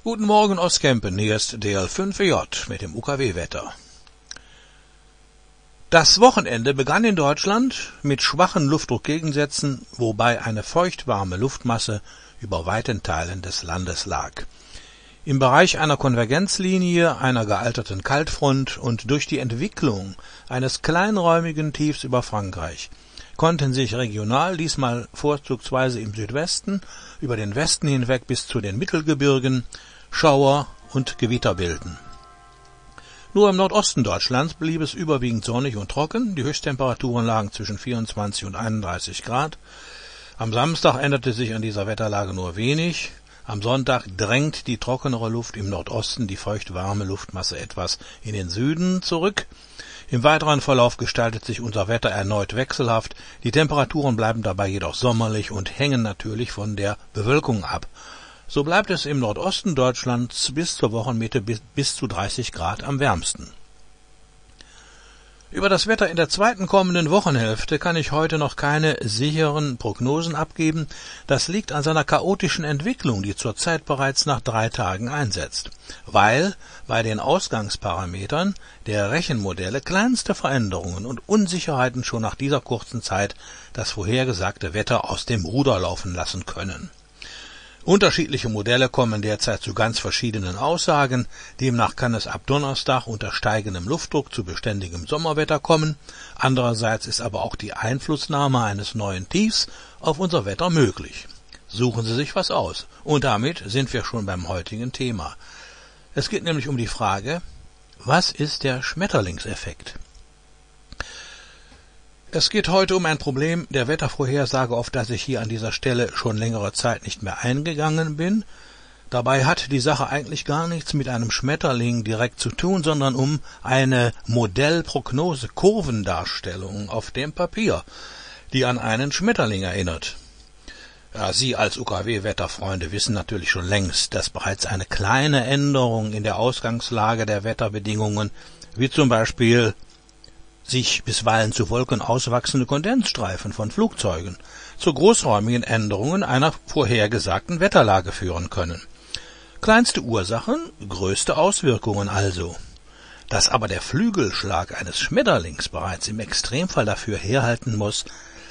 Guten Morgen aus Kempen, hier ist DL5J mit dem UKW-Wetter. Das Wochenende begann in Deutschland mit schwachen Luftdruckgegensätzen, wobei eine feuchtwarme Luftmasse über weiten Teilen des Landes lag. Im Bereich einer Konvergenzlinie, einer gealterten Kaltfront und durch die Entwicklung eines kleinräumigen Tiefs über Frankreich konnten sich regional, diesmal vorzugsweise im Südwesten, über den Westen hinweg bis zu den Mittelgebirgen, Schauer und Gewitter bilden. Nur im Nordosten Deutschlands blieb es überwiegend sonnig und trocken, die Höchsttemperaturen lagen zwischen 24 und 31 Grad. Am Samstag änderte sich an dieser Wetterlage nur wenig. Am Sonntag drängt die trockenere Luft im Nordosten die feuchtwarme Luftmasse etwas in den Süden zurück. Im weiteren Verlauf gestaltet sich unser Wetter erneut wechselhaft, die Temperaturen bleiben dabei jedoch sommerlich und hängen natürlich von der Bewölkung ab. So bleibt es im Nordosten Deutschlands bis zur Wochenmitte bis zu 30 Grad am wärmsten. Über das Wetter in der zweiten kommenden Wochenhälfte kann ich heute noch keine sicheren Prognosen abgeben. Das liegt an seiner chaotischen Entwicklung, die zurzeit bereits nach 3 Tagen einsetzt, weil bei den Ausgangsparametern der Rechenmodelle kleinste Veränderungen und Unsicherheiten schon nach dieser kurzen Zeit das vorhergesagte Wetter aus dem Ruder laufen lassen können. Unterschiedliche Modelle kommen derzeit zu ganz verschiedenen Aussagen. Demnach kann es ab Donnerstag unter steigendem Luftdruck zu beständigem Sommerwetter kommen. Andererseits ist aber auch die Einflussnahme eines neuen Tiefs auf unser Wetter möglich. Suchen Sie sich was aus. Und damit sind wir schon beim heutigen Thema. Es geht nämlich um die Frage, was ist der Schmetterlingseffekt? Es geht heute um ein Problem der Wettervorhersage, auf das ich hier an dieser Stelle schon längere Zeit nicht mehr eingegangen bin. Dabei hat die Sache eigentlich gar nichts mit einem Schmetterling direkt zu tun, sondern um eine Modellprognose-Kurvendarstellung auf dem Papier, die an einen Schmetterling erinnert. Ja, Sie als UKW-Wetterfreunde wissen natürlich schon längst, dass bereits eine kleine Änderung in der Ausgangslage der Wetterbedingungen, wie zum Beispiel sich bisweilen zu Wolken auswachsende Kondensstreifen von Flugzeugen, zu großräumigen Änderungen einer vorhergesagten Wetterlage führen können. Kleinste Ursachen, größte Auswirkungen also. Dass aber der Flügelschlag eines Schmetterlings bereits im Extremfall dafür herhalten muss,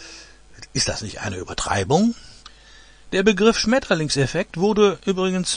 ist das nicht eine Übertreibung? Der Begriff Schmetterlingseffekt wurde übrigens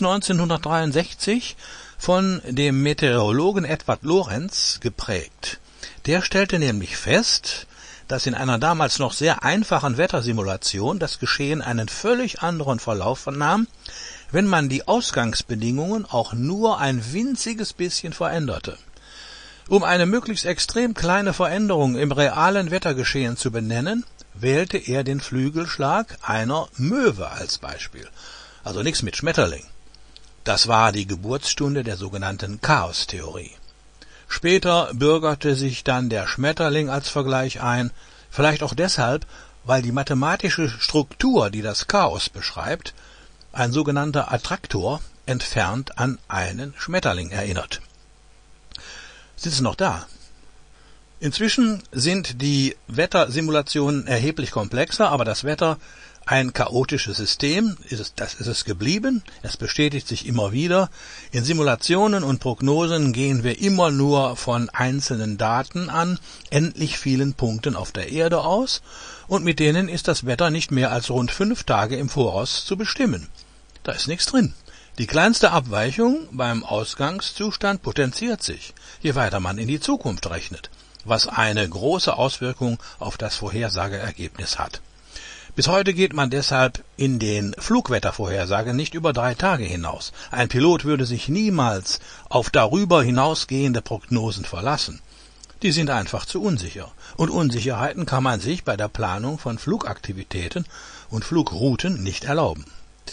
1963 von dem Meteorologen Edward Lorenz geprägt. Der stellte nämlich fest, dass in einer damals noch sehr einfachen Wettersimulation das Geschehen einen völlig anderen Verlauf nahm, wenn man die Ausgangsbedingungen auch nur ein winziges bisschen veränderte. Um eine möglichst extrem kleine Veränderung im realen Wettergeschehen zu benennen, wählte er den Flügelschlag einer Möwe als Beispiel. Also nichts mit Schmetterling. Das war die Geburtsstunde der sogenannten Chaostheorie. Später bürgerte sich dann der Schmetterling als Vergleich ein, vielleicht auch deshalb, weil die mathematische Struktur, die das Chaos beschreibt, ein sogenannter Attraktor, entfernt an einen Schmetterling erinnert. Sind Sie noch da? Inzwischen sind die Wettersimulationen erheblich komplexer, aber das Wetter ein chaotisches System, das ist es geblieben, es bestätigt sich immer wieder. In Simulationen und Prognosen gehen wir immer nur von einzelnen Daten an, endlich vielen Punkten auf der Erde aus, und mit denen ist das Wetter nicht mehr als rund 5 Tage im Voraus zu bestimmen. Da ist nichts drin. Die kleinste Abweichung beim Ausgangszustand potenziert sich, je weiter man in die Zukunft rechnet, was eine große Auswirkung auf das Vorhersageergebnis hat. Bis heute geht man deshalb in den Flugwettervorhersagen nicht über 3 Tage hinaus. Ein Pilot würde sich niemals auf darüber hinausgehende Prognosen verlassen. Die sind einfach zu unsicher. Und Unsicherheiten kann man sich bei der Planung von Flugaktivitäten und Flugrouten nicht erlauben.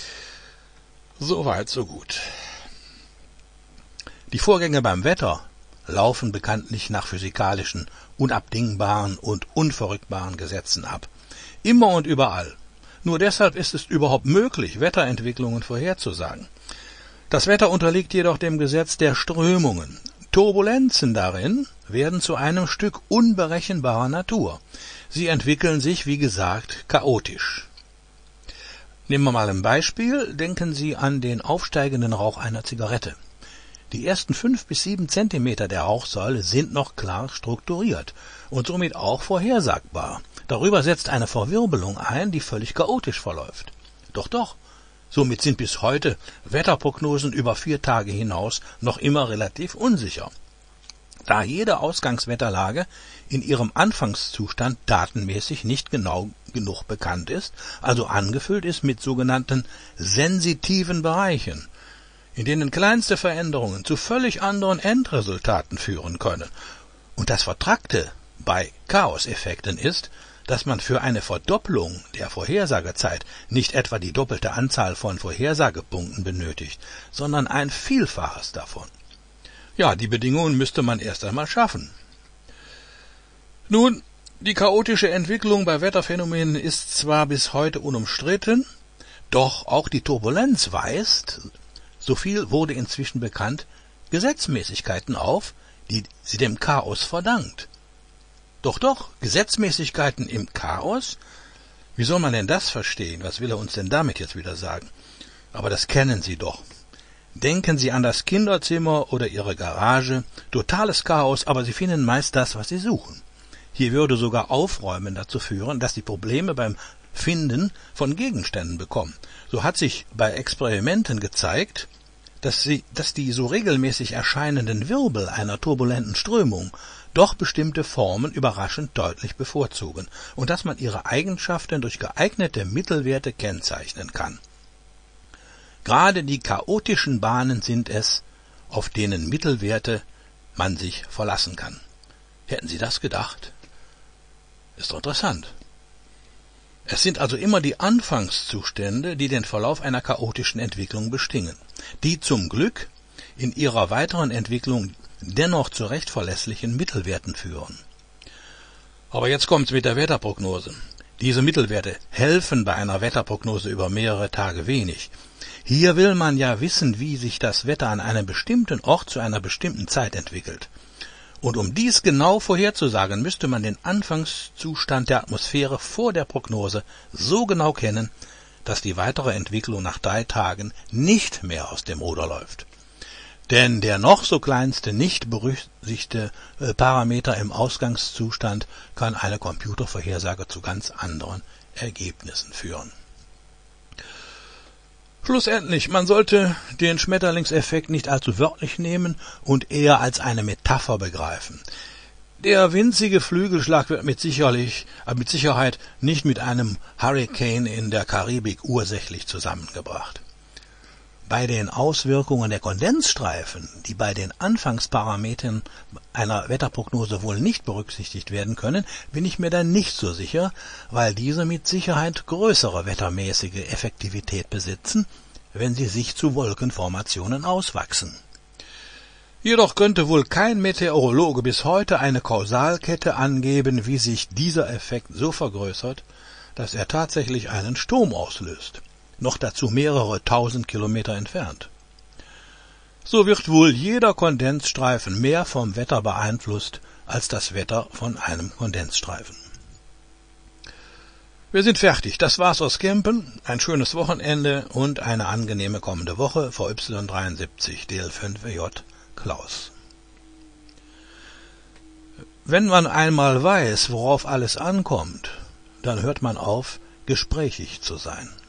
Soweit, so gut. Die Vorgänge beim Wetter laufen bekanntlich nach physikalischen, unabdingbaren und unverrückbaren Gesetzen ab. Immer und überall. Nur deshalb ist es überhaupt möglich, Wetterentwicklungen vorherzusagen. Das Wetter unterliegt jedoch dem Gesetz der Strömungen. Turbulenzen darin werden zu einem Stück unberechenbarer Natur. Sie entwickeln sich, wie gesagt, chaotisch. Nehmen wir mal ein Beispiel. Denken Sie an den aufsteigenden Rauch einer Zigarette. Die ersten 5 bis 7 Zentimeter der Rauchsäule sind noch klar strukturiert und somit auch vorhersagbar. Darüber setzt eine Verwirbelung ein, die völlig chaotisch verläuft. Doch, somit sind bis heute Wetterprognosen über 4 Tage hinaus noch immer relativ unsicher, da jede Ausgangswetterlage in ihrem Anfangszustand datenmäßig nicht genau genug bekannt ist, also angefüllt ist mit sogenannten sensitiven Bereichen, in denen kleinste Veränderungen zu völlig anderen Endresultaten führen können. Und das Vertrackte bei Chaoseffekten ist, dass man für eine Verdopplung der Vorhersagezeit nicht etwa die doppelte Anzahl von Vorhersagepunkten benötigt, sondern ein Vielfaches davon. Ja, die Bedingungen müsste man erst einmal schaffen. Nun, die chaotische Entwicklung bei Wetterphänomenen ist zwar bis heute unumstritten, doch auch die Turbulenz weist, so viel wurde inzwischen bekannt, Gesetzmäßigkeiten auf, die sie dem Chaos verdankt. Doch, Gesetzmäßigkeiten im Chaos? Wie soll man denn das verstehen? Was will er uns denn damit jetzt wieder sagen? Aber das kennen Sie doch. Denken Sie an das Kinderzimmer oder Ihre Garage. Totales Chaos, aber Sie finden meist das, was Sie suchen. Hier würde sogar Aufräumen dazu führen, dass Sie Probleme beim Finden von Gegenständen bekommen. So hat sich bei Experimenten gezeigt, dass die so regelmäßig erscheinenden Wirbel einer turbulenten Strömung doch bestimmte Formen überraschend deutlich bevorzugen und dass man ihre Eigenschaften durch geeignete Mittelwerte kennzeichnen kann. Gerade die chaotischen Bahnen sind es, auf denen Mittelwerte man sich verlassen kann. Hätten Sie das gedacht? Ist doch interessant. Es sind also immer die Anfangszustände, die den Verlauf einer chaotischen Entwicklung bestimmen, die zum Glück in ihrer weiteren Entwicklung dennoch zu recht verlässlichen Mittelwerten führen. Aber jetzt kommt's mit der Wetterprognose. Diese Mittelwerte helfen bei einer Wetterprognose über mehrere Tage wenig. Hier will man ja wissen, wie sich das Wetter an einem bestimmten Ort zu einer bestimmten Zeit entwickelt. Und um dies genau vorherzusagen, müsste man den Anfangszustand der Atmosphäre vor der Prognose so genau kennen, dass die weitere Entwicklung nach 3 Tagen nicht mehr aus dem Ruder läuft. Denn der noch so kleinste, nicht berücksichtigte Parameter im Ausgangszustand kann eine Computervorhersage zu ganz anderen Ergebnissen führen. Schlussendlich, man sollte den Schmetterlingseffekt nicht allzu wörtlich nehmen und eher als eine Metapher begreifen. Der winzige Flügelschlag wird mit Sicherheit nicht mit einem Hurrikan in der Karibik ursächlich zusammengebracht. Bei den Auswirkungen der Kondensstreifen, die bei den Anfangsparametern einer Wetterprognose wohl nicht berücksichtigt werden können, bin ich mir dann nicht so sicher, weil diese mit Sicherheit größere wettermäßige Effektivität besitzen, wenn sie sich zu Wolkenformationen auswachsen. Jedoch könnte wohl kein Meteorologe bis heute eine Kausalkette angeben, wie sich dieser Effekt so vergrößert, dass er tatsächlich einen Sturm auslöst. Noch dazu mehrere tausend Kilometer entfernt. So wird wohl jeder Kondensstreifen mehr vom Wetter beeinflusst als das Wetter von einem Kondensstreifen. Wir sind fertig. Das war's aus Kempen. Ein schönes Wochenende und eine angenehme kommende Woche. VY73 DL5J Klaus. Wenn man einmal weiß, worauf alles ankommt, dann hört man auf, gesprächig zu sein.